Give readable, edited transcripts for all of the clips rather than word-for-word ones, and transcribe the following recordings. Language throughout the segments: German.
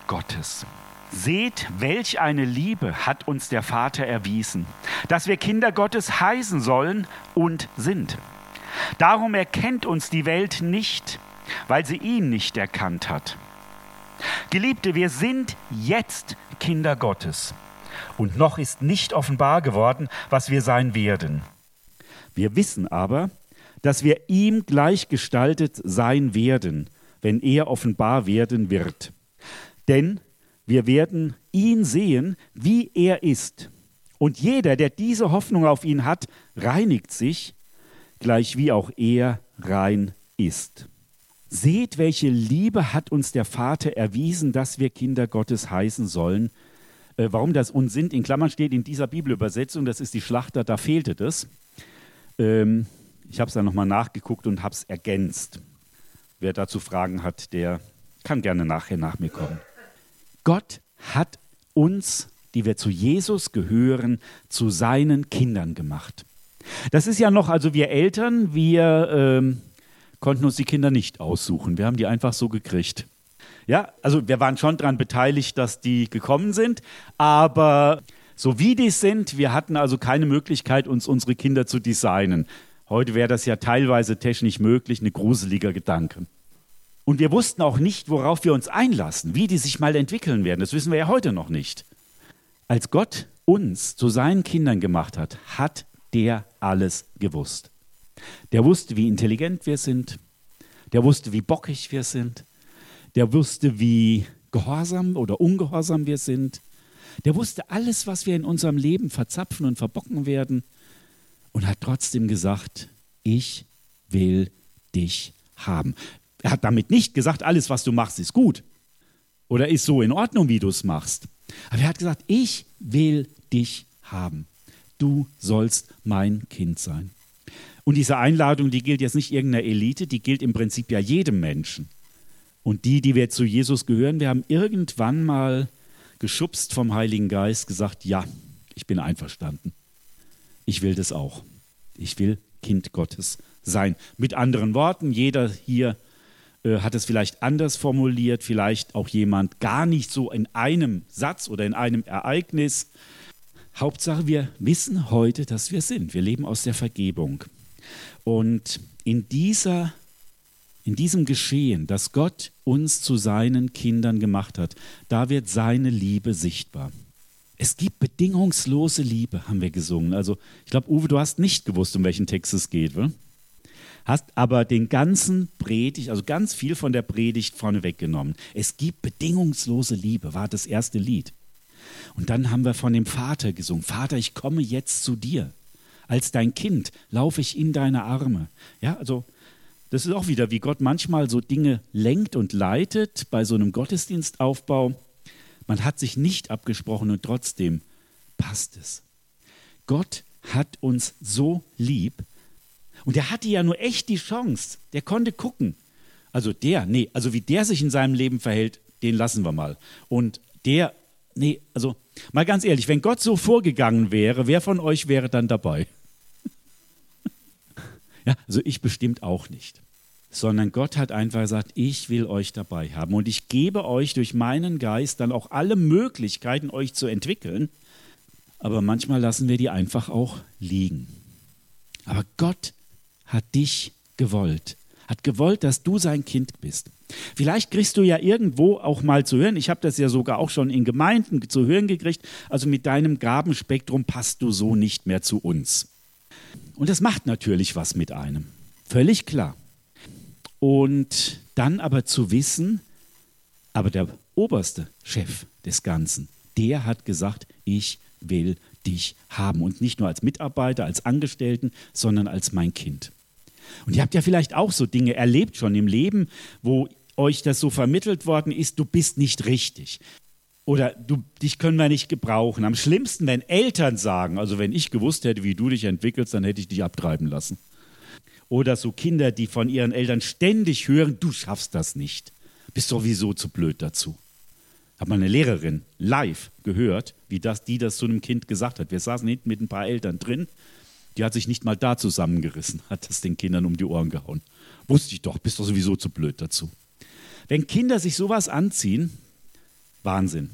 Gottes. Seht, welch eine Liebe hat uns der Vater erwiesen, dass wir Kinder Gottes heißen sollen und sind. Darum erkennt uns die Welt nicht, weil sie ihn nicht erkannt hat. Geliebte, wir sind jetzt Kinder Gottes. Und noch ist nicht offenbar geworden, was wir sein werden. Wir wissen aber, dass wir ihm gleichgestaltet sein werden, wenn er offenbar werden wird. Denn wir werden ihn sehen, wie er ist. Und jeder, der diese Hoffnung auf ihn hat, reinigt sich, gleich wie auch er rein ist. Seht, welche Liebe hat uns der Vater erwiesen, dass wir Kinder Gottes heißen sollen. Warum das uns sind, in Klammern steht in dieser Bibelübersetzung, das ist die Schlachter, da fehlte das. Ich habe es dann nochmal nachgeguckt und habe es ergänzt. Wer dazu Fragen hat, der kann gerne nachher nach mir kommen. Gott hat uns, die wir zu Jesus gehören, zu seinen Kindern gemacht. Das ist ja noch, also wir Eltern, wir konnten uns die Kinder nicht aussuchen. Wir haben die einfach so gekriegt. Ja, also wir waren schon daran beteiligt, dass die gekommen sind, aber so wie die sind, wir hatten also keine Möglichkeit, uns unsere Kinder zu designen. Heute wäre das ja teilweise technisch möglich, ein gruseliger Gedanke. Und wir wussten auch nicht, worauf wir uns einlassen, wie die sich mal entwickeln werden. Das wissen wir ja heute noch nicht. Als Gott uns zu seinen Kindern gemacht hat, hat der alles gewusst. Der wusste, wie intelligent wir sind. Der wusste, wie bockig wir sind. Der wusste, wie gehorsam oder ungehorsam wir sind. Der wusste alles, was wir in unserem Leben verzapfen und verbocken werden. Und hat trotzdem gesagt, ich will dich haben. Er hat damit nicht gesagt, alles, was du machst, ist gut oder ist so in Ordnung, wie du es machst. Aber er hat gesagt, ich will dich haben. Du sollst mein Kind sein. Und diese Einladung, die gilt jetzt nicht irgendeiner Elite, die gilt im Prinzip ja jedem Menschen. Und die wir zu Jesus gehören, wir haben irgendwann mal geschubst vom Heiligen Geist gesagt, ja, ich bin einverstanden. Ich will das auch. Ich will Kind Gottes sein. Mit anderen Worten, jeder hier hat es vielleicht anders formuliert, vielleicht auch jemand gar nicht so in einem Satz oder in einem Ereignis. Hauptsache, wir wissen heute, dass wir sind. Wir leben aus der Vergebung. Und in diesem Geschehen, dass Gott uns zu seinen Kindern gemacht hat, da wird seine Liebe sichtbar. Es gibt bedingungslose Liebe, haben wir gesungen. Also ich glaube, Uwe, du hast nicht gewusst, um welchen Text es geht, oder? Hast aber den ganzen Predigt, also ganz viel von der Predigt vorne weggenommen. Es gibt bedingungslose Liebe, war das erste Lied. Und dann haben wir von dem Vater gesungen. Vater, ich komme jetzt zu dir. Als dein Kind laufe ich in deine Arme. Ja, also das ist auch wieder, wie Gott manchmal so Dinge lenkt und leitet bei so einem Gottesdienstaufbau. Man hat sich nicht abgesprochen und trotzdem passt es. Gott hat uns so lieb und er hatte ja nur echt die Chance. Der konnte gucken. Also wie der sich in seinem Leben verhält, den lassen wir mal. Und also mal ganz ehrlich, wenn Gott so vorgegangen wäre, wer von euch wäre dann dabei? Ja, also ich bestimmt auch nicht. Sondern Gott hat einfach gesagt, ich will euch dabei haben und ich gebe euch durch meinen Geist dann auch alle Möglichkeiten, euch zu entwickeln. Aber manchmal lassen wir die einfach auch liegen. Aber Gott hat dich gewollt, hat gewollt, dass du sein Kind bist. Vielleicht kriegst du ja irgendwo auch mal zu hören, ich habe das ja sogar auch schon in Gemeinden zu hören gekriegt, also mit deinem Gabenspektrum passt du so nicht mehr zu uns. Und das macht natürlich was mit einem, völlig klar. Und dann aber zu wissen, aber der oberste Chef des Ganzen, der hat gesagt, ich will dich haben. Und nicht nur als Mitarbeiter, als Angestellten, sondern als mein Kind. Und ihr habt ja vielleicht auch so Dinge erlebt schon im Leben, wo euch das so vermittelt worden ist, du bist nicht richtig. Oder dich können wir nicht gebrauchen. Am schlimmsten, wenn Eltern sagen, also wenn ich gewusst hätte, wie du dich entwickelst, dann hätte ich dich abtreiben lassen. Oder so Kinder, die von ihren Eltern ständig hören, du schaffst das nicht. Bist sowieso zu blöd dazu. Hat mal eine Lehrerin live gehört, wie die das zu einem Kind gesagt hat. Wir saßen hinten mit ein paar Eltern drin. Die hat sich nicht mal da zusammengerissen, hat das den Kindern um die Ohren gehauen. Wusste ich doch, bist doch sowieso zu blöd dazu. Wenn Kinder sich sowas anziehen, Wahnsinn.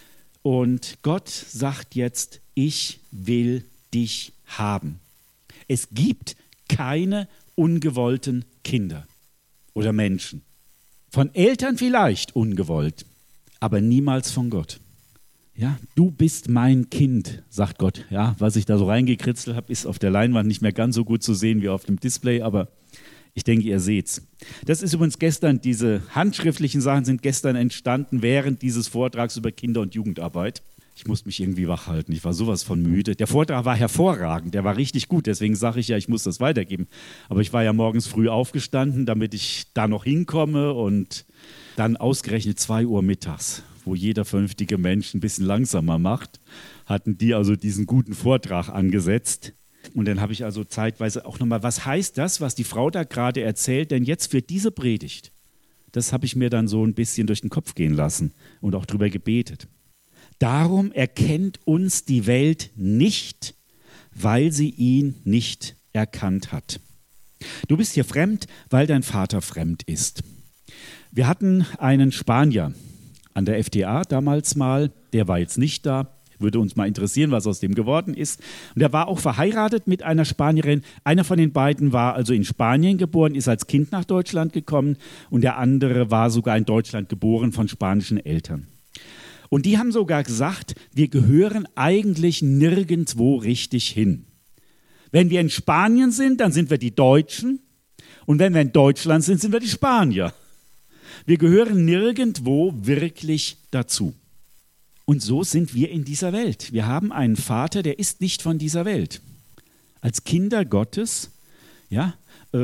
Und Gott sagt jetzt, ich will dich haben. Es gibt keine ungewollten Kinder oder Menschen. Von Eltern vielleicht ungewollt, aber niemals von Gott. Ja, du bist mein Kind, sagt Gott. Ja, was ich da so reingekritzelt habe, ist auf der Leinwand nicht mehr ganz so gut zu sehen wie auf dem Display, aber ich denke, ihr seht's. Das ist übrigens gestern, diese handschriftlichen Sachen sind gestern entstanden während dieses Vortrags über Kinder- und Jugendarbeit. Ich musste mich irgendwie wach halten, ich war sowas von müde. Der Vortrag war hervorragend, der war richtig gut, deswegen sage ich ja, ich muss das weitergeben. Aber ich war ja morgens früh aufgestanden, damit ich da noch hinkomme und dann ausgerechnet 2 Uhr mittags, wo jeder vernünftige Mensch ein bisschen langsamer macht, hatten die also diesen guten Vortrag angesetzt. Und dann habe ich also zeitweise auch nochmal, was heißt das, was die Frau da gerade erzählt, denn jetzt für diese Predigt, das habe ich mir dann so ein bisschen durch den Kopf gehen lassen und auch drüber gebetet. Darum erkennt uns die Welt nicht, weil sie ihn nicht erkannt hat. Du bist hier fremd, weil dein Vater fremd ist. Wir hatten einen Spanier an der FTA damals mal, der war jetzt nicht da. Würde uns mal interessieren, was aus dem geworden ist. Und er war auch verheiratet mit einer Spanierin. Einer von den beiden war also in Spanien geboren, ist als Kind nach Deutschland gekommen und der andere war sogar in Deutschland geboren von spanischen Eltern. Und die haben sogar gesagt, wir gehören eigentlich nirgendwo richtig hin. Wenn wir in Spanien sind, dann sind wir die Deutschen und wenn wir in Deutschland sind, sind wir die Spanier. Wir gehören nirgendwo wirklich dazu. Und so sind wir in dieser Welt. Wir haben einen Vater, der ist nicht von dieser Welt. Als Kinder Gottes, ja,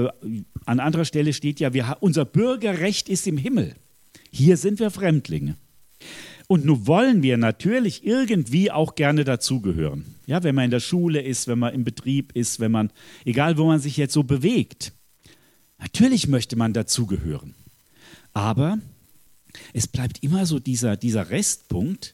an anderer Stelle steht ja, unser Bürgerrecht ist im Himmel. Hier sind wir Fremdlinge. Und nun wollen wir natürlich irgendwie auch gerne dazugehören. Ja, wenn man in der Schule ist, wenn man im Betrieb ist, egal wo man sich jetzt so bewegt. Natürlich möchte man dazugehören. Aber es bleibt immer so dieser Restpunkt,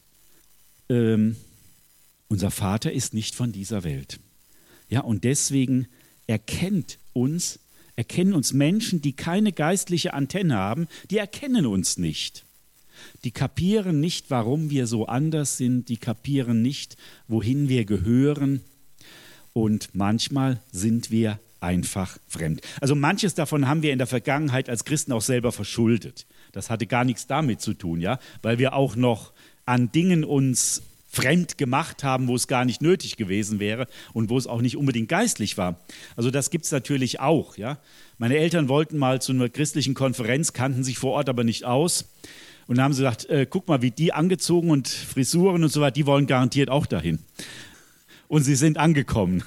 unser Vater ist nicht von dieser Welt. Ja, und deswegen erkennen uns Menschen, die keine geistliche Antenne haben, die erkennen uns nicht. Die kapieren nicht, warum wir so anders sind, die kapieren nicht, wohin wir gehören und manchmal sind wir einfach fremd. Also manches davon haben wir in der Vergangenheit als Christen auch selber verschuldet. Das hatte gar nichts damit zu tun, ja, weil wir auch noch an Dingen uns fremd gemacht haben, wo es gar nicht nötig gewesen wäre und wo es auch nicht unbedingt geistlich war. Also das gibt es natürlich auch, ja. Meine Eltern wollten mal zu einer christlichen Konferenz, kannten sich vor Ort aber nicht aus. Und dann haben sie gesagt, guck mal, wie die angezogen und Frisuren und so weiter, die wollen garantiert auch dahin. Und sie sind angekommen.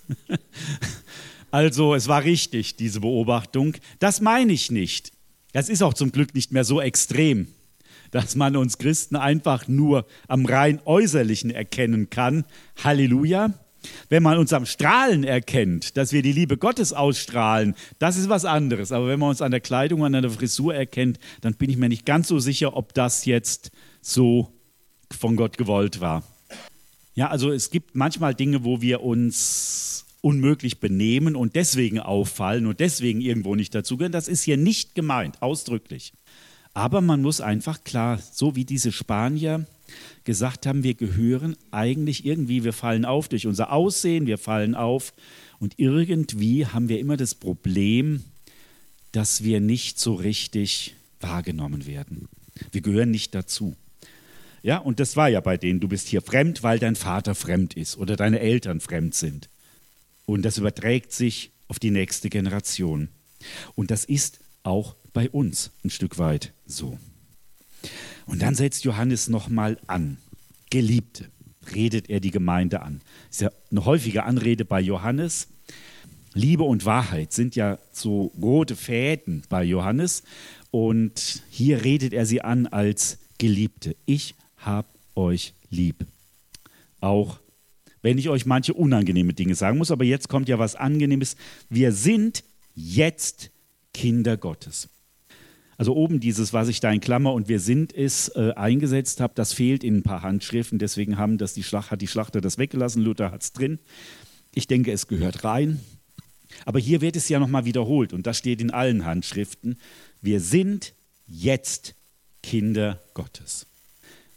Also es war richtig, diese Beobachtung. Das meine ich nicht. Das ist auch zum Glück nicht mehr so extrem, dass man uns Christen einfach nur am rein Äußerlichen erkennen kann. Halleluja. Wenn man uns am Strahlen erkennt, dass wir die Liebe Gottes ausstrahlen, das ist was anderes. Aber wenn man uns an der Kleidung, an der Frisur erkennt, dann bin ich mir nicht ganz so sicher, ob das jetzt so von Gott gewollt war. Ja, also es gibt manchmal Dinge, wo wir uns unmöglich benehmen und deswegen auffallen und deswegen irgendwo nicht dazugehören. Das ist hier nicht gemeint, ausdrücklich. Aber man muss einfach klar, so wie diese Spanier gesagt haben, wir gehören eigentlich irgendwie, wir fallen auf durch unser Aussehen, wir fallen auf und irgendwie haben wir immer das Problem, dass wir nicht so richtig wahrgenommen werden. Wir gehören nicht dazu. Ja, und das war ja bei denen, du bist hier fremd, weil dein Vater fremd ist oder deine Eltern fremd sind. Und das überträgt sich auf die nächste Generation. Und das ist auch bei uns ein Stück weit so. Und dann setzt Johannes nochmal an. Geliebte, redet er die Gemeinde an. Das ist ja eine häufige Anrede bei Johannes. Liebe und Wahrheit sind ja so rote Fäden bei Johannes. Und hier redet er sie an als Geliebte. Ich hab euch lieb. Auch wenn ich euch manche unangenehme Dinge sagen muss, aber jetzt kommt ja was Angenehmes. Wir sind jetzt Kinder Gottes. Also oben dieses, was ich da in Klammer und wir sind es eingesetzt habe, das fehlt in ein paar Handschriften, deswegen hat die Schlachter das weggelassen, Luther hat es drin. Ich denke, es gehört rein. Aber hier wird es ja nochmal wiederholt und das steht in allen Handschriften. Wir sind jetzt Kinder Gottes.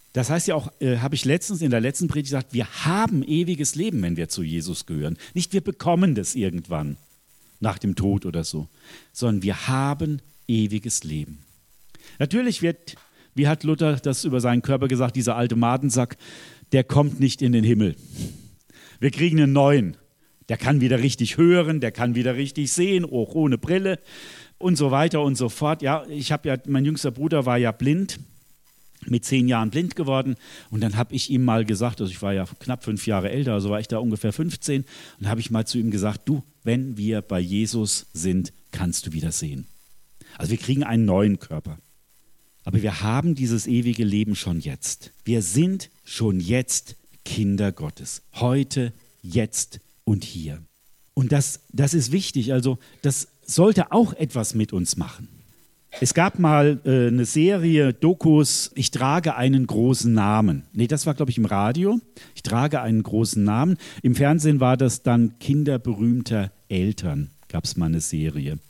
Das heißt ja auch, habe ich letztens in der letzten Predigt gesagt, wir haben ewiges Leben, wenn wir zu Jesus gehören. Nicht wir bekommen das irgendwann nach dem Tod oder so, sondern wir haben ewiges Leben. Natürlich wird, wie hat Luther das über seinen Körper gesagt, dieser alte Madensack, der kommt nicht in den Himmel. Wir kriegen einen neuen. Der kann wieder richtig hören, der kann wieder richtig sehen, auch ohne Brille und so weiter und so fort. Ja, mein jüngster Bruder war ja blind, mit 10 Jahren blind geworden. Und dann habe ich ihm mal gesagt, also ich war ja knapp 5 Jahre älter, also war ich da ungefähr 15. Und habe ich mal zu ihm gesagt, du, wenn wir bei Jesus sind, kannst du wieder sehen. Also wir kriegen einen neuen Körper. Aber wir haben dieses ewige Leben schon jetzt. Wir sind schon jetzt Kinder Gottes. Heute, jetzt und hier. Und das ist wichtig, also das sollte auch etwas mit uns machen. Es gab mal eine Serie Dokus, ich trage einen großen Namen. Nee, das war, glaube ich, im Radio. Ich trage einen großen Namen. Im Fernsehen war das dann Kinder berühmter Eltern, gab es mal eine Serie.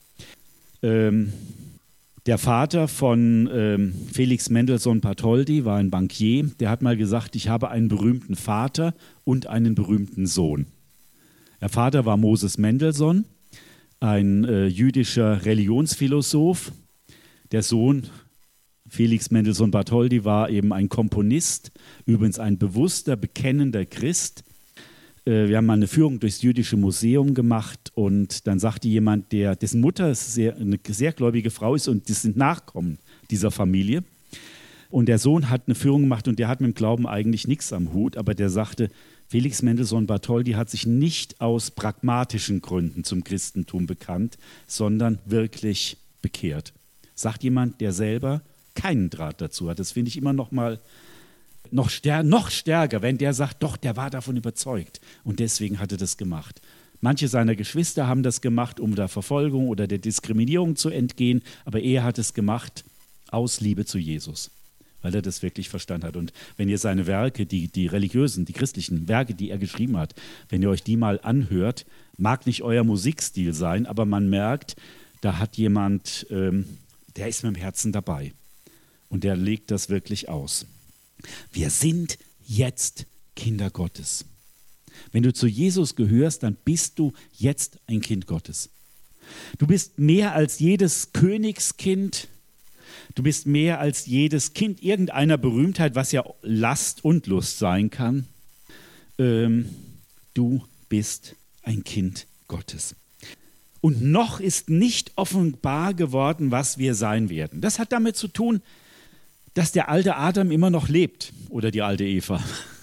Der Vater von Felix Mendelssohn Bartholdy war ein Bankier. Der hat mal gesagt, ich habe einen berühmten Vater und einen berühmten Sohn. Der Vater war Moses Mendelssohn, ein jüdischer Religionsphilosoph. Der Sohn, Felix Mendelssohn Bartholdy, war eben ein Komponist, übrigens ein bewusster, bekennender Christ. Wir haben mal eine Führung durchs Jüdische Museum gemacht und dann sagte jemand, dessen Mutter eine sehr gläubige Frau ist und das sind Nachkommen dieser Familie. Und der Sohn hat eine Führung gemacht und der hat mit dem Glauben eigentlich nichts am Hut, aber der sagte, Felix Mendelssohn Bartholdy hat sich nicht aus pragmatischen Gründen zum Christentum bekannt, sondern wirklich bekehrt. Sagt jemand, der selber keinen Draht dazu hat. Das finde ich immer noch stärker, wenn der sagt, doch, der war davon überzeugt und deswegen hat er das gemacht. Manche seiner Geschwister haben das gemacht, um der Verfolgung oder der Diskriminierung zu entgehen, aber er hat es gemacht aus Liebe zu Jesus, weil er das wirklich verstanden hat. Und wenn ihr seine Werke, die religiösen, die christlichen Werke, die er geschrieben hat, wenn ihr euch die mal anhört, mag nicht euer Musikstil sein, aber man merkt, da hat jemand, der ist mit dem Herzen dabei und der legt das wirklich aus. Wir sind jetzt Kinder Gottes. Wenn du zu Jesus gehörst, dann bist du jetzt ein Kind Gottes. Du bist mehr als jedes Königskind. Du bist mehr als jedes Kind irgendeiner Berühmtheit, was ja Last und Lust sein kann. Du bist ein Kind Gottes. Und noch ist nicht offenbar geworden, was wir sein werden. Das hat damit zu tun, dass der alte Adam immer noch lebt oder die alte Eva.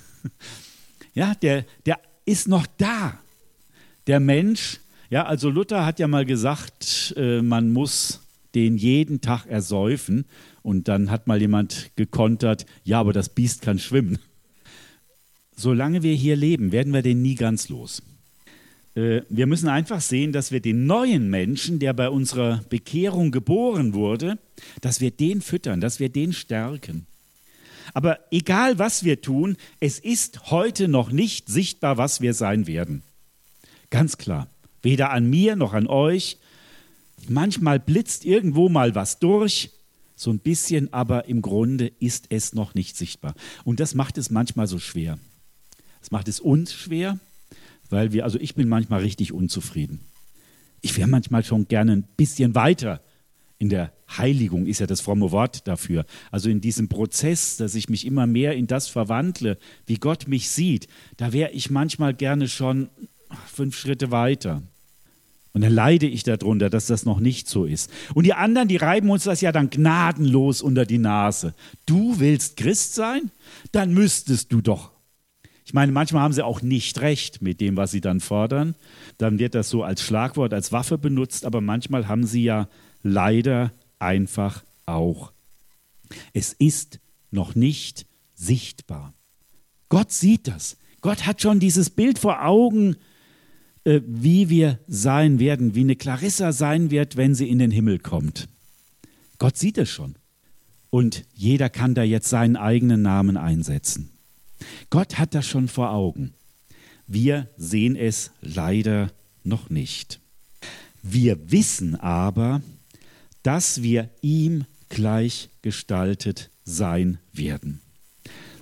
Ja, der ist noch da. Der Mensch, ja, also Luther hat ja mal gesagt, man muss den jeden Tag ersäufen. Und dann hat mal jemand gekontert, ja, aber das Biest kann schwimmen. Solange wir hier leben, werden wir den nie ganz los. Wir müssen einfach sehen, dass wir den neuen Menschen, der bei unserer Bekehrung geboren wurde, dass wir den füttern, dass wir den stärken. Aber egal, was wir tun, es ist heute noch nicht sichtbar, was wir sein werden. Ganz klar. Weder an mir noch an euch. Manchmal blitzt irgendwo mal was durch, so ein bisschen, aber im Grunde ist es noch nicht sichtbar. Und das macht es manchmal so schwer. Das macht es uns schwer, weil ich bin manchmal richtig unzufrieden. Ich wäre manchmal schon gerne ein bisschen weiter in der Heiligung, ist ja das fromme Wort dafür. Also in diesem Prozess, dass ich mich immer mehr in das verwandle, wie Gott mich sieht, da wäre ich manchmal gerne schon 5 Schritte weiter. Und dann leide ich darunter, dass das noch nicht so ist. Und die anderen, die reiben uns das ja dann gnadenlos unter die Nase. Du willst Christ sein? Dann müsstest du doch. Ich meine, manchmal haben sie auch nicht recht mit dem, was sie dann fordern. Dann wird das so als Schlagwort, als Waffe benutzt, aber manchmal haben sie ja leider einfach auch. Es ist noch nicht sichtbar. Gott sieht das. Gott hat schon dieses Bild vor Augen, wie wir sein werden, wie eine Clarissa sein wird, wenn sie in den Himmel kommt. Gott sieht es schon. Und jeder kann da jetzt seinen eigenen Namen einsetzen. Gott hat das schon vor Augen. Wir sehen es leider noch nicht. Wir wissen aber, dass wir ihm gleichgestaltet sein werden.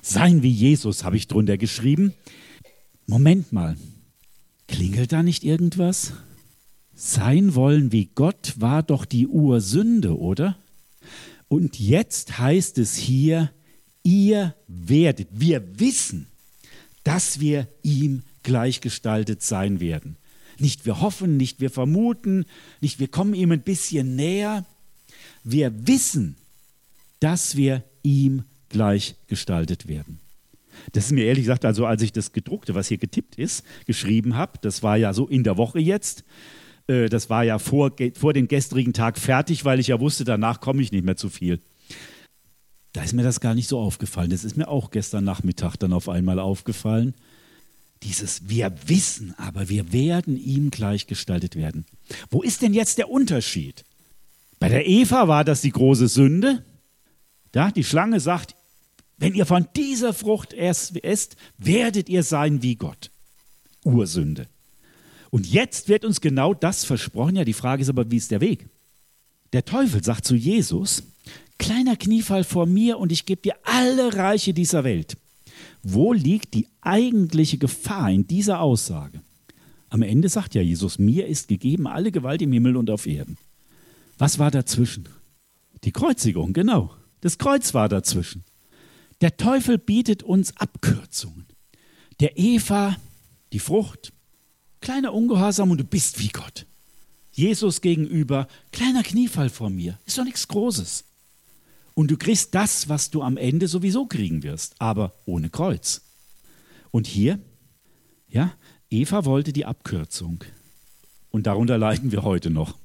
Sein wie Jesus, habe ich drunter geschrieben. Moment mal, klingelt da nicht irgendwas? Sein wollen wie Gott war doch die Ursünde, oder? Und jetzt heißt es hier, ihr werdet, wir wissen, dass wir ihm gleichgestaltet sein werden. Nicht wir hoffen, nicht wir vermuten, nicht wir kommen ihm ein bisschen näher. Wir wissen, dass wir ihm gleichgestaltet werden. Das ist mir ehrlich gesagt, also als ich das gedruckte, was hier getippt ist, geschrieben habe, das war ja so in der Woche jetzt, das war ja vor dem gestrigen Tag fertig, weil ich ja wusste, danach komme ich nicht mehr zu viel. Da ist mir das gar nicht so aufgefallen. Das ist mir auch gestern Nachmittag dann auf einmal aufgefallen. Dieses wir wissen, aber wir werden ihm gleichgestaltet werden. Wo ist denn jetzt der Unterschied? Bei der Eva war das die große Sünde. Ja, die Schlange sagt, wenn ihr von dieser Frucht esst, werdet ihr sein wie Gott. Ursünde. Und jetzt wird uns genau das versprochen. Ja, die Frage ist aber, wie ist der Weg? Der Teufel sagt zu Jesus, kleiner Kniefall vor mir und ich gebe dir alle Reiche dieser Welt. Wo liegt die eigentliche Gefahr in dieser Aussage? Am Ende sagt ja Jesus, mir ist gegeben alle Gewalt im Himmel und auf Erden. Was war dazwischen? Die Kreuzigung, genau. Das Kreuz war dazwischen. Der Teufel bietet uns Abkürzungen. Der Eva, die Frucht, kleiner Ungehorsam und du bist wie Gott. Jesus gegenüber, kleiner Kniefall vor mir, ist doch nichts Großes. Und du kriegst das, was du am Ende sowieso kriegen wirst, aber ohne Kreuz. Und hier, ja, Eva wollte die Abkürzung. Und darunter leiden wir heute noch.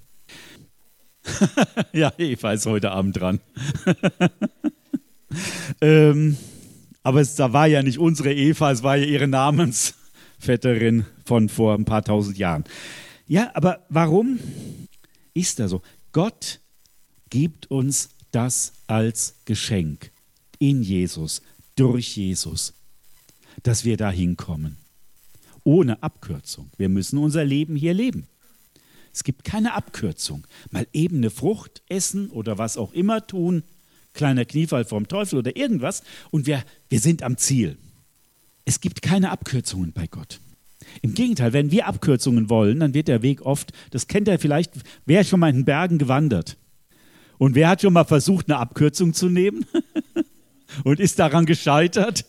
Ja, Eva ist heute Abend dran. Aber da war ja nicht unsere Eva, es war ja ihre Namensvetterin von vor ein paar tausend Jahren. Ja, aber warum ist das so? Gott gibt uns das als Geschenk in Jesus, durch Jesus, dass wir da hinkommen. Ohne Abkürzung. Wir müssen unser Leben hier leben. Es gibt keine Abkürzung. Mal eben eine Frucht essen oder was auch immer tun, kleiner Kniefall vom Teufel oder irgendwas und wir sind am Ziel. Es gibt keine Abkürzungen bei Gott. Im Gegenteil, wenn wir Abkürzungen wollen, dann wird der Weg oft, das kennt ihr vielleicht, wer ist schon mal in den Bergen gewandert? Und wer hat schon mal versucht, eine Abkürzung zu nehmen und ist daran gescheitert?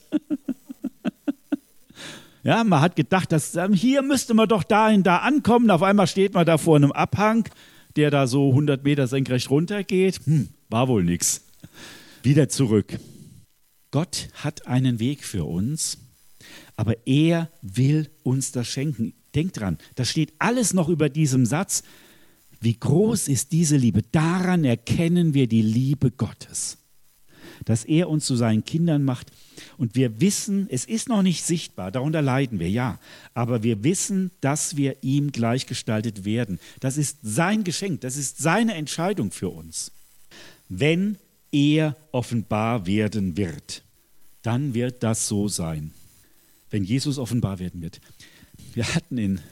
Ja, man hat gedacht, dass, hier müsste man doch da ankommen. Auf einmal steht man da vor einem Abhang, der da so 100 Meter senkrecht runtergeht. War wohl nix. Wieder zurück. Gott hat einen Weg für uns, aber er will uns das schenken. Denkt dran, da steht alles noch über diesem Satz. Wie groß ist diese Liebe? Daran erkennen wir die Liebe Gottes. Dass er uns zu seinen Kindern macht. Und wir wissen, es ist noch nicht sichtbar, darunter leiden wir, ja. Aber wir wissen, dass wir ihm gleichgestaltet werden. Das ist sein Geschenk, das ist seine Entscheidung für uns. Wenn er offenbar werden wird, dann wird das so sein. Wenn Jesus offenbar werden wird. Wir hatten in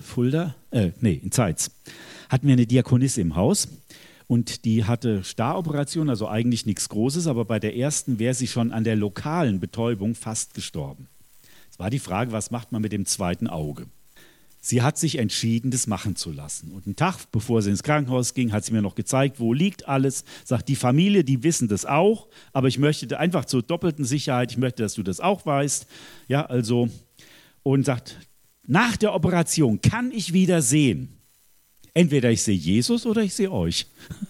Zeitz, hatten wir eine Diakonisse im Haus. Und die hatte Staroperation, also eigentlich nichts Großes, aber bei der ersten wäre sie schon an der lokalen Betäubung fast gestorben. Es war die Frage, was macht man mit dem zweiten Auge? Sie hat sich entschieden, das machen zu lassen. Und einen Tag, bevor sie ins Krankenhaus ging, hat sie mir noch gezeigt, wo liegt alles. Sagt, die Familie, die wissen das auch, aber ich möchte einfach zur doppelten Sicherheit, ich möchte, dass du das auch weißt. Ja, also, und sagt, nach der Operation kann ich wieder sehen. Entweder ich sehe Jesus oder ich sehe euch.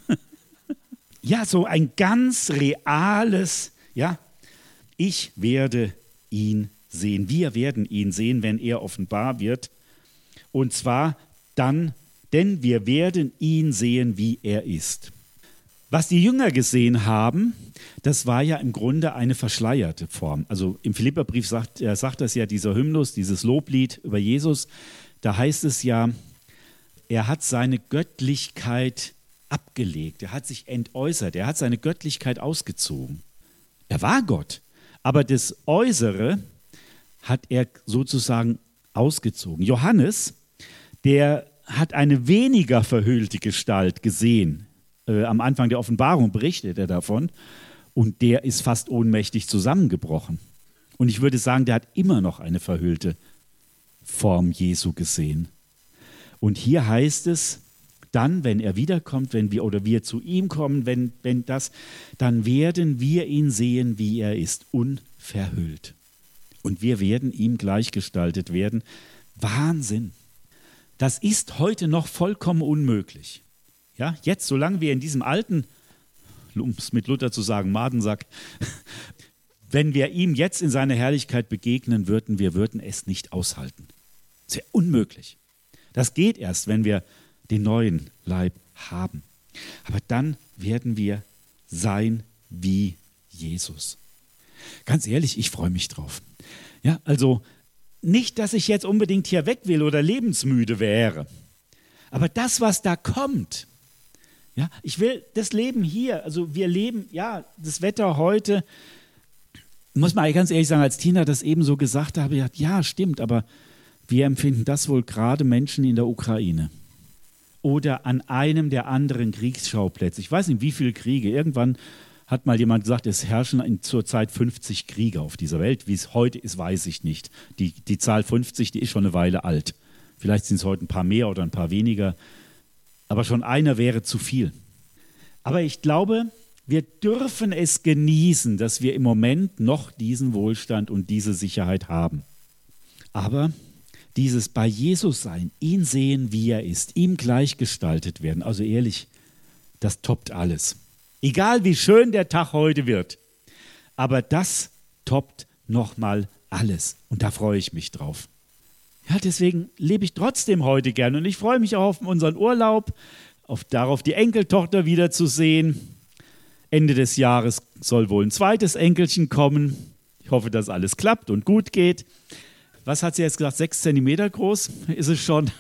Ja, so ein ganz reales, ja, ich werde ihn sehen. Wir werden ihn sehen, wenn er offenbar wird. Und zwar dann, denn wir werden ihn sehen, wie er ist. Was die Jünger gesehen haben, das war ja im Grunde eine verschleierte Form. Also im Philipperbrief sagt das ja, dieser Hymnus, dieses Loblied über Jesus, da heißt es ja, er hat seine Göttlichkeit abgelegt, er hat sich entäußert, er hat seine Göttlichkeit ausgezogen. Er war Gott, aber das Äußere hat er sozusagen ausgezogen. Johannes, der hat eine weniger verhüllte Gestalt gesehen. Am Anfang der Offenbarung berichtet er davon und der ist fast ohnmächtig zusammengebrochen. Und ich würde sagen, der hat immer noch eine verhüllte Form Jesu gesehen. Und hier heißt es, dann, wenn er wiederkommt, wenn wir zu ihm kommen, dann werden wir ihn sehen, wie er ist, unverhüllt. Und wir werden ihm gleichgestaltet werden. Wahnsinn! Das ist heute noch vollkommen unmöglich. Ja, jetzt, solange wir in diesem alten, um es mit Luther zu sagen, Madensack, wenn wir ihm jetzt in seiner Herrlichkeit begegnen würden, wir würden es nicht aushalten. Sehr unmöglich. Das geht erst, wenn wir den neuen Leib haben. Aber dann werden wir sein wie Jesus. Ganz ehrlich, ich freue mich drauf. Ja, also nicht, dass ich jetzt unbedingt hier weg will oder lebensmüde wäre. Aber das, was da kommt, ja, ich will das Leben hier, also wir leben, ja, das Wetter heute, muss man ganz ehrlich sagen, als Tina das eben so gesagt habe, ja, stimmt, aber wir empfinden das wohl gerade Menschen in der Ukraine oder an einem der anderen Kriegsschauplätze. Ich weiß nicht, wie viele Kriege. Irgendwann hat mal jemand gesagt, es herrschen zurzeit 50 Kriege auf dieser Welt. Wie es heute ist, weiß ich nicht. Die Zahl 50, die ist schon eine Weile alt. Vielleicht sind es heute ein paar mehr oder ein paar weniger. Aber schon einer wäre zu viel. Aber ich glaube, wir dürfen es genießen, dass wir im Moment noch diesen Wohlstand und diese Sicherheit haben. Aber dieses bei Jesus sein, ihn sehen, wie er ist, ihm gleichgestaltet werden, also ehrlich, das toppt alles. Egal wie schön der Tag heute wird, aber das toppt nochmal alles und da freue ich mich drauf. Ja, deswegen lebe ich trotzdem heute gern und ich freue mich auch auf unseren Urlaub, darauf die Enkeltochter wiederzusehen. Ende des Jahres soll wohl ein zweites Enkelchen kommen. Ich hoffe, dass alles klappt und gut geht. Was hat sie jetzt gesagt? 6 Zentimeter groß ist es schon.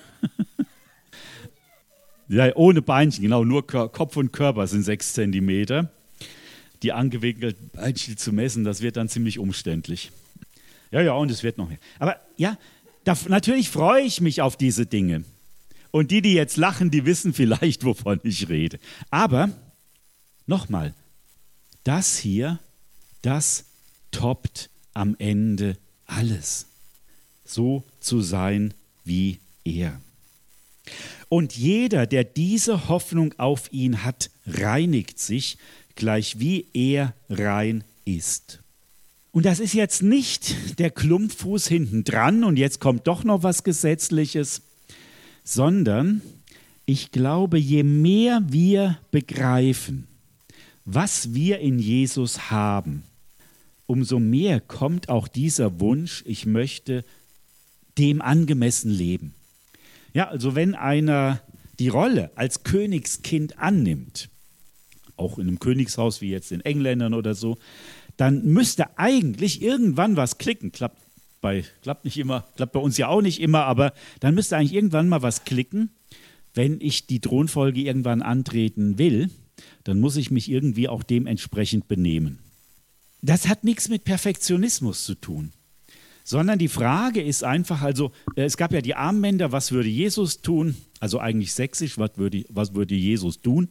Ja, ohne Beinchen, genau, nur Kopf und Körper sind 6 Zentimeter. Die angewickelten Beinchen zu messen, das wird dann ziemlich umständlich. Ja, und es wird noch mehr. Aber ja, natürlich freue ich mich auf diese Dinge. Und die jetzt lachen, die wissen vielleicht, wovon ich rede. Aber, nochmal, das hier, das toppt am Ende alles. So zu sein wie er. Und jeder, der diese Hoffnung auf ihn hat, reinigt sich, gleich wie er rein ist. Und das ist jetzt nicht der Klumpfuß hinten dran und jetzt kommt doch noch was Gesetzliches, sondern ich glaube, je mehr wir begreifen, was wir in Jesus haben, umso mehr kommt auch dieser Wunsch, ich möchte dem angemessen leben. Ja, also wenn einer die Rolle als Königskind annimmt, auch in einem Königshaus wie jetzt den Engländern oder so, dann müsste eigentlich irgendwann was klicken. Klappt nicht immer, klappt bei uns ja auch nicht immer, aber dann müsste eigentlich irgendwann mal was klicken. Wenn ich die Thronfolge irgendwann antreten will, dann muss ich mich irgendwie auch dementsprechend benehmen. Das hat nichts mit Perfektionismus zu tun. Sondern die Frage ist einfach, also es gab ja die Armbänder, was würde Jesus tun? Also eigentlich sächsisch, was würde Jesus tun?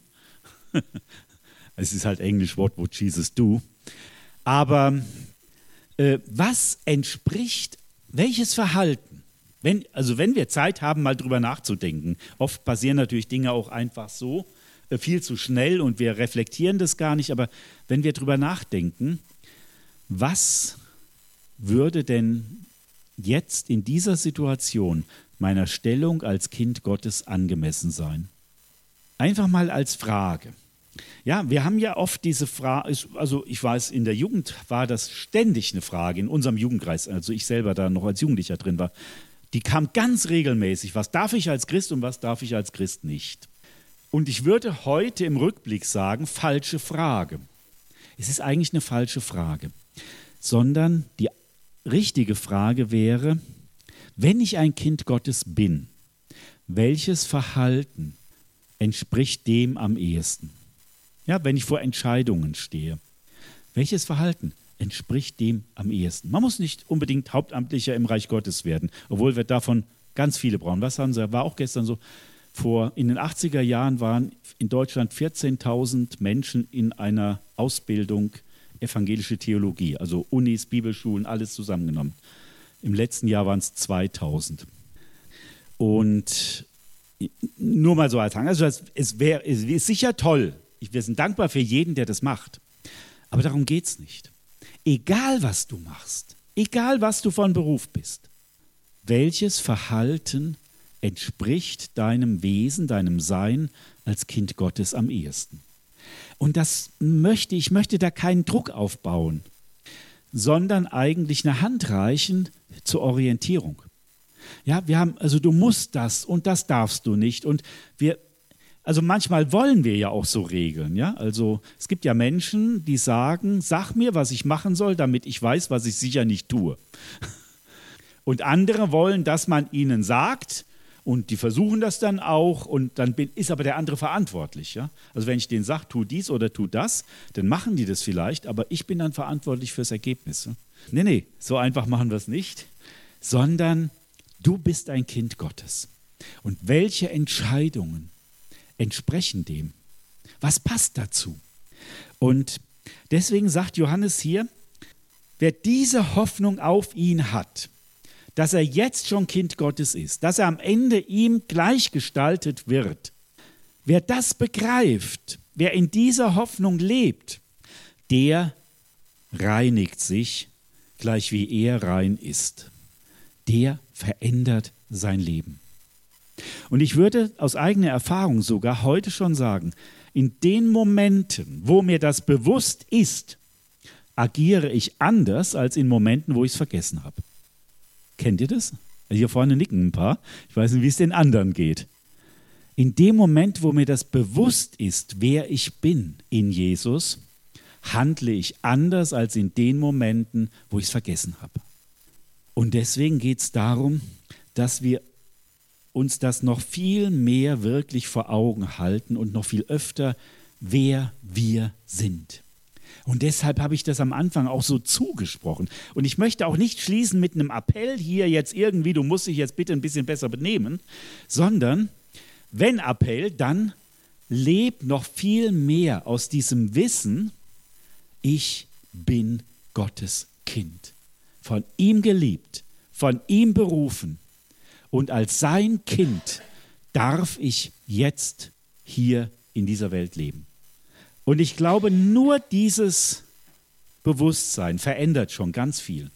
Es ist halt Englisch, what would Jesus do? Aber was entspricht, welches Verhalten? Wenn wir Zeit haben, mal drüber nachzudenken, oft passieren natürlich Dinge auch einfach so, viel zu schnell und wir reflektieren das gar nicht, aber wenn wir drüber nachdenken, was würde denn jetzt in dieser Situation meiner Stellung als Kind Gottes angemessen sein? Einfach mal als Frage. Ja, wir haben ja oft diese Frage, also ich weiß, in der Jugend war das ständig eine Frage, in unserem Jugendkreis, also ich selber da noch als Jugendlicher drin war, die kam ganz regelmäßig, was darf ich als Christ und was darf ich als Christ nicht? Und ich würde heute im Rückblick sagen, falsche Frage. Es ist eigentlich eine falsche Frage, sondern die richtige Frage wäre, wenn ich ein Kind Gottes bin, welches Verhalten entspricht dem am ehesten? Ja, wenn ich vor Entscheidungen stehe, welches Verhalten entspricht dem am ehesten? Man muss nicht unbedingt Hauptamtlicher im Reich Gottes werden, obwohl wir davon ganz viele brauchen. Was haben sie? War auch gestern so. In den 80er Jahren waren in Deutschland 14.000 Menschen in einer Ausbildung evangelische Theologie, also Unis, Bibelschulen, alles zusammengenommen. Im letzten Jahr waren es 2000. Und nur mal so als Hang, also es ist sicher toll. Wir sind dankbar für jeden, der das macht. Aber darum geht es nicht. Egal, was du machst, egal, was du von Beruf bist, welches Verhalten entspricht deinem Wesen, deinem Sein als Kind Gottes am ehesten? Und ich möchte da keinen Druck aufbauen, sondern eigentlich eine Hand reichen zur Orientierung. Ja, du musst das und das darfst du nicht. Und manchmal wollen wir ja auch so Regeln. Ja? Also es gibt ja Menschen, die sagen, sag mir, was ich machen soll, damit ich weiß, was ich sicher nicht tue. Und andere wollen, dass man ihnen sagt, und die versuchen das dann auch, und dann ist aber der andere verantwortlich. Ja? Also wenn ich denen sage, tu dies oder tu das, dann machen die das vielleicht, aber ich bin dann verantwortlich fürs Ergebnis. Ja? Nee, so einfach machen wir es nicht, sondern du bist ein Kind Gottes. Und welche Entscheidungen entsprechen dem? Was passt dazu? Und deswegen sagt Johannes hier, wer diese Hoffnung auf ihn hat, dass er jetzt schon Kind Gottes ist, dass er am Ende ihm gleichgestaltet wird. Wer das begreift, wer in dieser Hoffnung lebt, der reinigt sich, gleich wie er rein ist. Der verändert sein Leben. Und ich würde aus eigener Erfahrung sogar heute schon sagen, in den Momenten, wo mir das bewusst ist, agiere ich anders als in Momenten, wo ich es vergessen habe. Kennt ihr das? Hier vorne nicken ein paar. Ich weiß nicht, wie es den anderen geht. In dem Moment, wo mir das bewusst ist, wer ich bin in Jesus, handle ich anders als in den Momenten, wo ich es vergessen habe. Und deswegen geht es darum, dass wir uns das noch viel mehr wirklich vor Augen halten und noch viel öfter, wer wir sind. Und deshalb habe ich das am Anfang auch so zugesprochen. Und ich möchte auch nicht schließen mit einem Appell hier jetzt irgendwie, du musst dich jetzt bitte ein bisschen besser benehmen, sondern wenn Appell, dann leb noch viel mehr aus diesem Wissen, ich bin Gottes Kind. Von ihm geliebt, von ihm berufen. Und als sein Kind darf ich jetzt hier in dieser Welt leben. Und ich glaube, nur dieses Bewusstsein verändert schon ganz viel.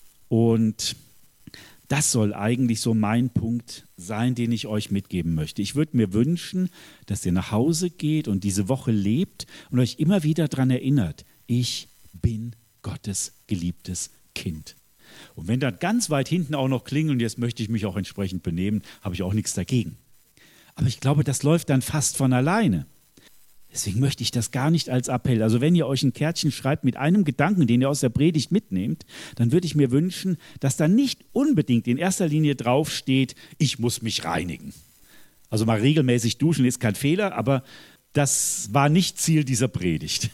Und das soll eigentlich so mein Punkt sein, den ich euch mitgeben möchte. Ich würde mir wünschen, dass ihr nach Hause geht und diese Woche lebt und euch immer wieder daran erinnert, ich bin Gottes geliebtes Kind. Und wenn dann ganz weit hinten auch noch klingelt, und jetzt möchte ich mich auch entsprechend benehmen, habe ich auch nichts dagegen. Aber ich glaube, das läuft dann fast von alleine. Deswegen möchte ich das gar nicht als Appell. Also wenn ihr euch ein Kärtchen schreibt mit einem Gedanken, den ihr aus der Predigt mitnehmt, dann würde ich mir wünschen, dass da nicht unbedingt in erster Linie draufsteht, ich muss mich reinigen. Also mal regelmäßig duschen ist kein Fehler, aber das war nicht Ziel dieser Predigt.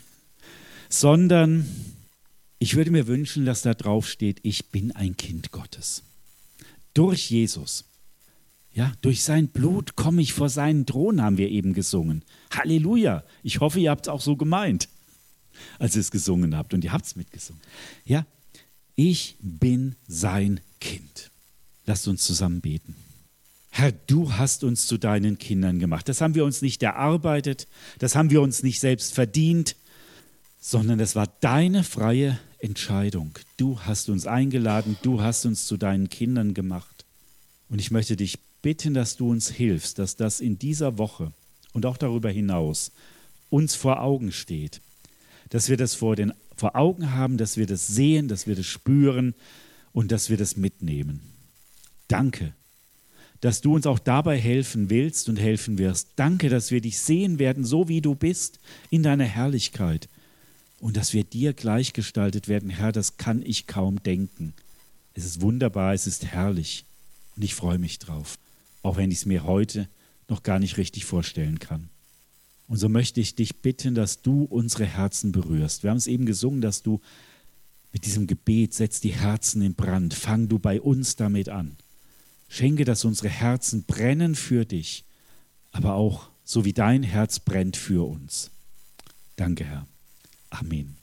Sondern ich würde mir wünschen, dass da draufsteht, ich bin ein Kind Gottes. Durch Jesus. Ja, durch sein Blut komme ich vor seinen Thron, haben wir eben gesungen. Halleluja. Ich hoffe, ihr habt es auch so gemeint, als ihr es gesungen habt. Und ihr habt es mitgesungen. Ja, ich bin sein Kind. Lasst uns zusammen beten. Herr, du hast uns zu deinen Kindern gemacht. Das haben wir uns nicht erarbeitet, das haben wir uns nicht selbst verdient, sondern das war deine freie Entscheidung. Du hast uns eingeladen, du hast uns zu deinen Kindern gemacht. Und ich möchte dich bitten, dass du uns hilfst, dass das in dieser Woche und auch darüber hinaus uns vor Augen steht, dass wir das vor Augen haben, dass wir das sehen, dass wir das spüren und dass wir das mitnehmen. Danke, dass du uns auch dabei helfen willst und helfen wirst. Danke, dass wir dich sehen werden, so wie du bist, in deiner Herrlichkeit und dass wir dir gleichgestaltet werden. Herr, das kann ich kaum denken. Es ist wunderbar, es ist herrlich und ich freue mich drauf. Auch wenn ich es mir heute noch gar nicht richtig vorstellen kann. Und so möchte ich dich bitten, dass du unsere Herzen berührst. Wir haben es eben gesungen, dass du mit diesem Gebet setzt die Herzen in Brand. Fang du bei uns damit an. Schenke, dass unsere Herzen brennen für dich, aber auch so wie dein Herz brennt für uns. Danke, Herr. Amen.